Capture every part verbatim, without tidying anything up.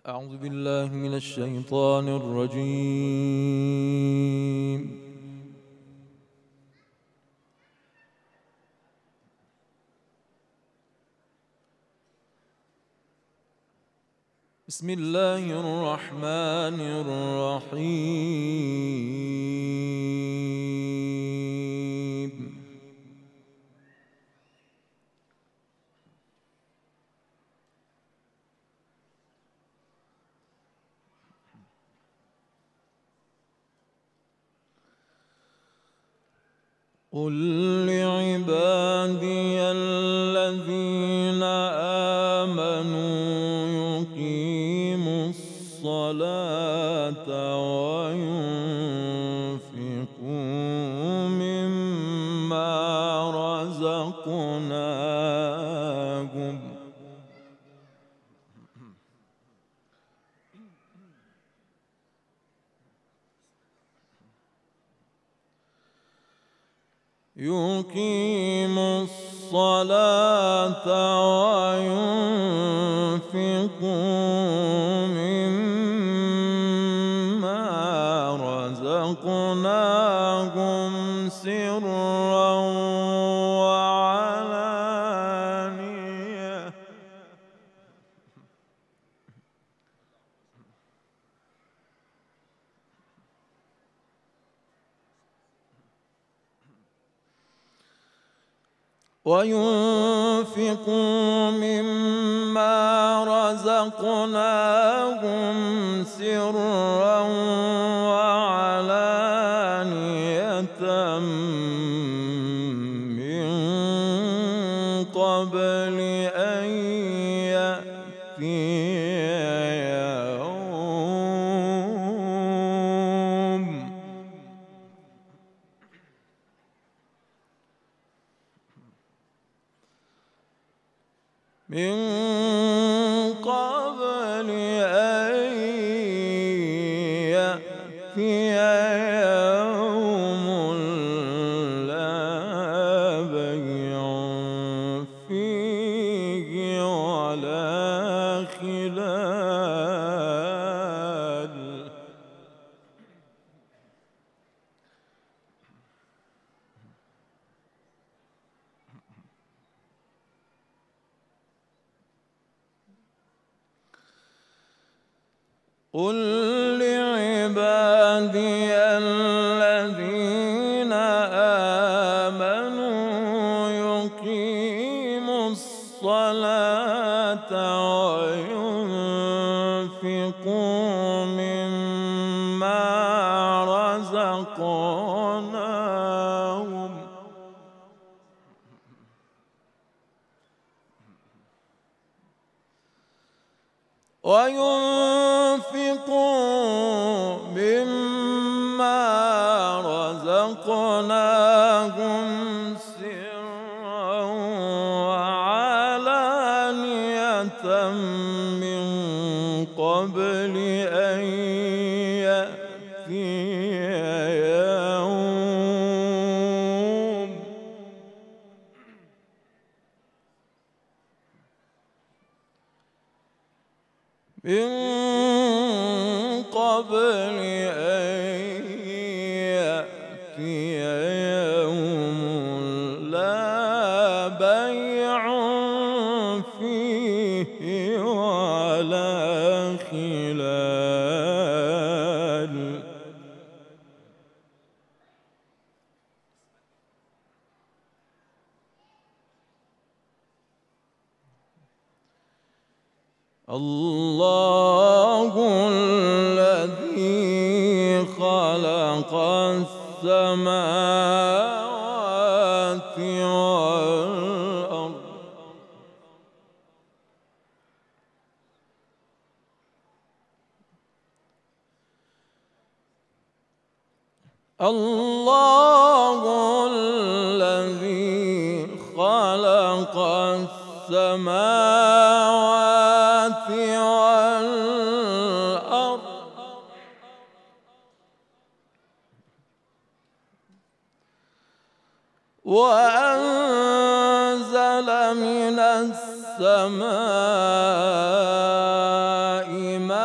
أعوذ بالله من الشيطان الرجيم. بسم الله الرحمن الرحيم. قل لعبادي الذين آمنوا يقيموا الصلاة وينفقوا مما رزقناهم يقيموا الصلاة وينفقوا مما رزقناهم سرا وعلانية وينفقوا مما رزقناهم سرا وعلانية من قبل أن يأتي من قبل أن يأتي يوم لا بيع فيه ولا خلال قل لعبادي الذين آمنوا يقيموا الصلاة وينفقوا مما رزقناهم وينفقوا مما رزقناهم سرا وعلانية من قبل أن يأتي يوم من قبل أن يأتي يوم لا بيع فيه ولا خلال الله الذي خلق السماوات والأرض الله الذي خلق السماوات والأرض وأنزل من السماء ماء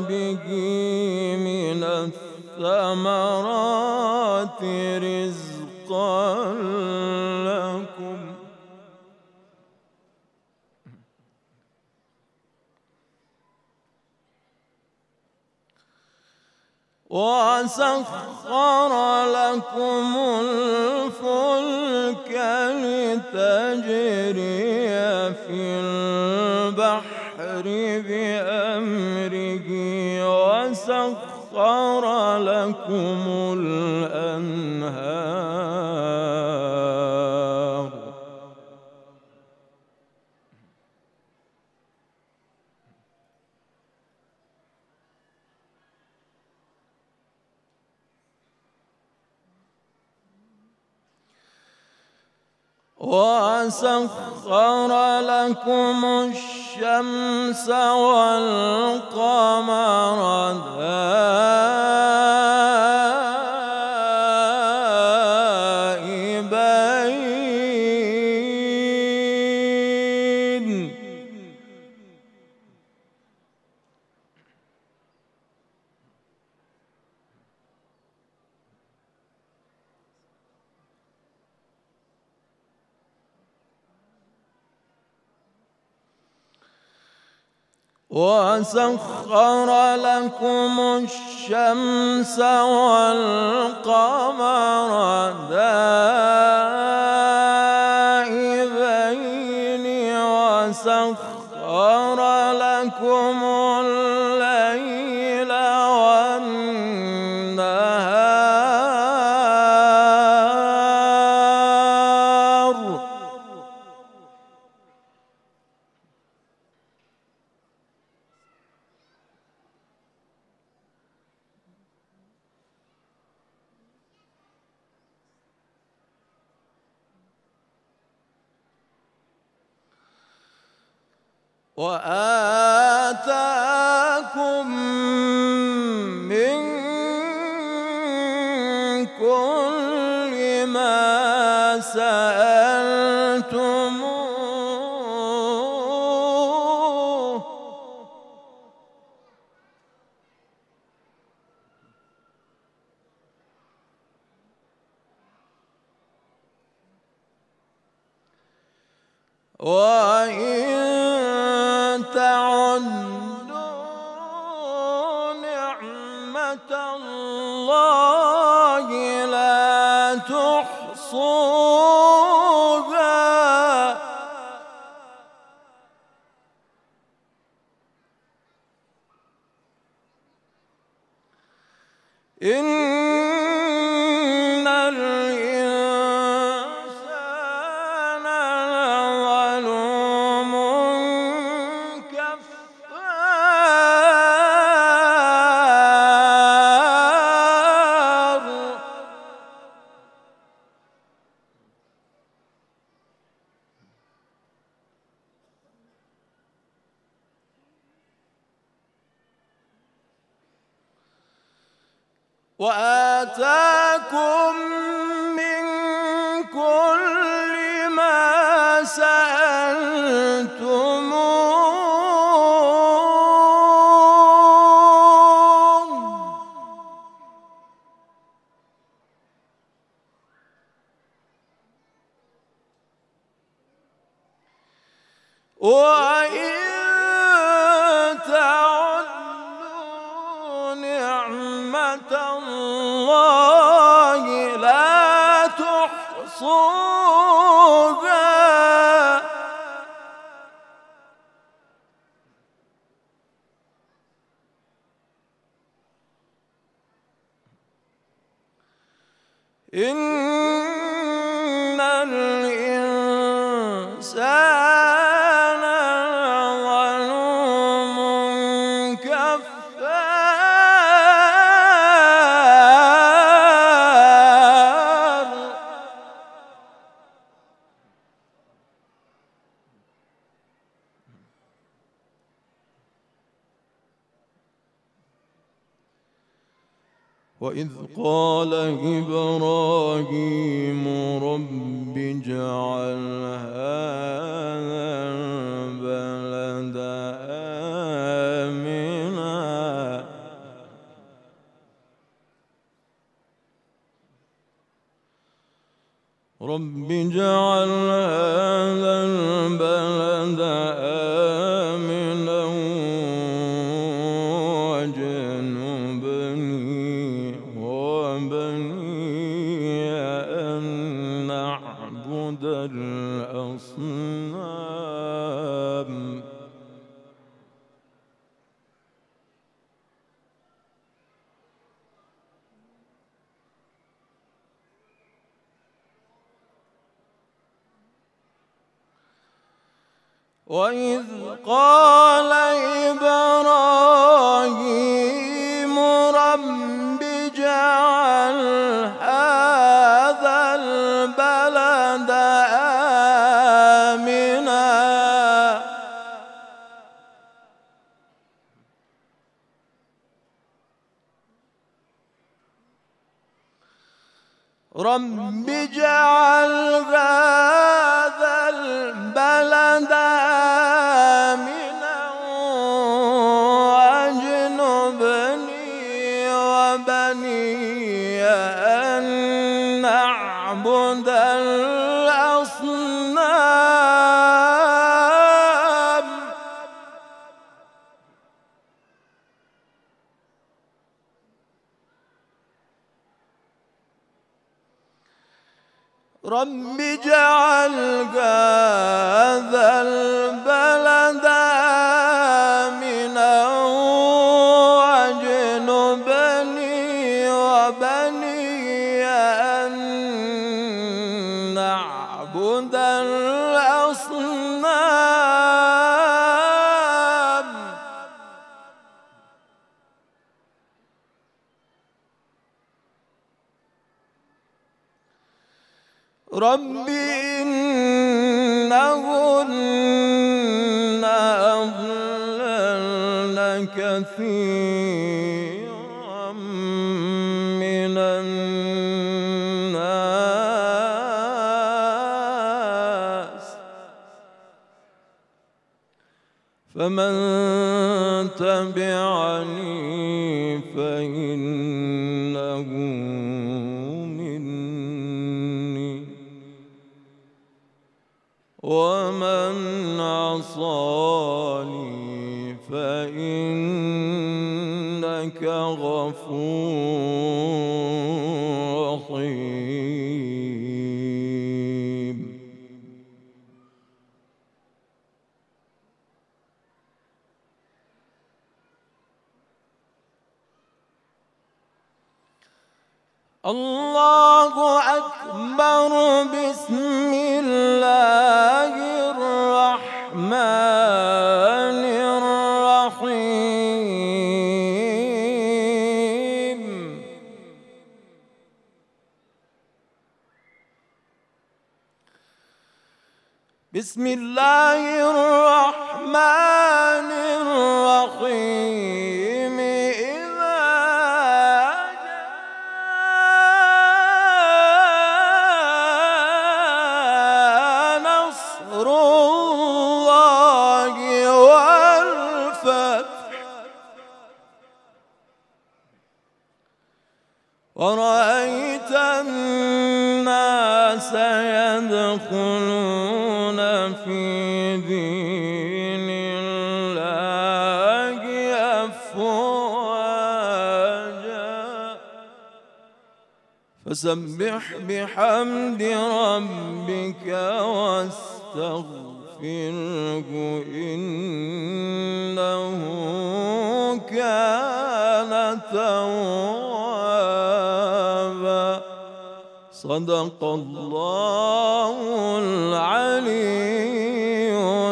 به من الثمرات رزقا لكم وسخر لكم الفلك لتجري في البحر بأمره وسخر لكم الأنهار وسخر لكم الشمس والقمر دائبين وسخر لكم الشمس والقمر دائبين وسخر لكم الليل والنهار وآتاكم من كل ما سألتموه وإن تعدوا نعمة الله لا تحصوها إن الإنسان لظلوم كفار وآتاكم من كل ما سألتموه وإن تعدوا نعمة الله لا تحصوها إن الإنسان لظلوم كفار وإذ قال إبراهيم رب اجعل هذا البلد آمنا رب اجعل هذا البلد آمنا واجنبني وبني أن نعبد الأصنام وإذ قال إبراهيم رب اجعل هذا البلد آمنا رب اجعل هذا البلد آمنا واجنبني وبني أن نعبد الأصنام رب اجعل هذا البلد آمنا واجنبني وبني أن نعبد الأصنام رب إنهن أضللن كثيرا من الناس فمن تبعني فإنه ومن عصاني فإنك غفور رحيم الله أكبر بسم الله الرحمن الرحيم بسم الله الرحمن الرحيم ورأيت الناس يدخلون في دين الله أفواجا فسبح بحمد ربك واستغفره إنه كان توابا صدق الله العلي